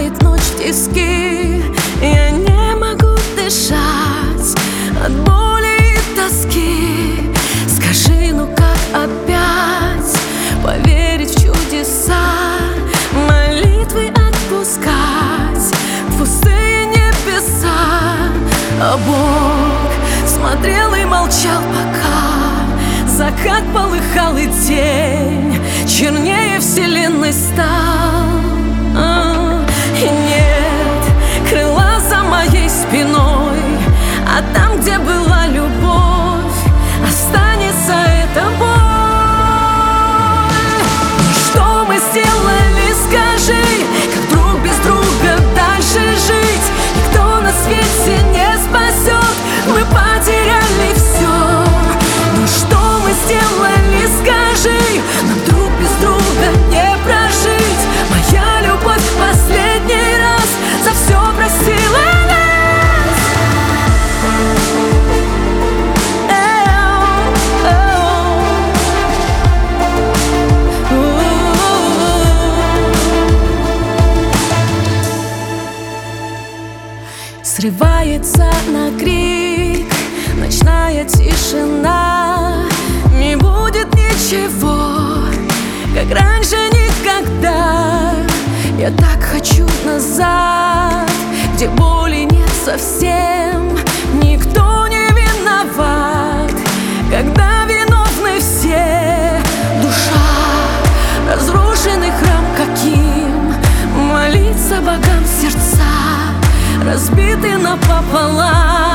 сжимает ночь в тиски. Я не могу дышать от боли и тоски. Скажи, ну как опять поверить в чудеса, молитвы отпускать в пустые небеса? А Бог смотрел и молчал, пока закат полыхал и день чернее вселенной стал. И нет крыла за моей спиной, а там, где была любовь, останется эта боль. Что мы сделали, скажи, как друг без друга дальше жить? Никто на свете не спасет, мы потеряли все. Ну что мы сделали, скажи, нам друг без друга не прожить. Моя любовь в последний раз за все просила нас. Срывается на крик ночная тишина. Не будет ничего, как раньше никогда. Я так хочу назад, где боли нет совсем. Никто не виноват, когда виновны все. Душа, разрушенный храм каким, молиться богам сердца разбиты напополам.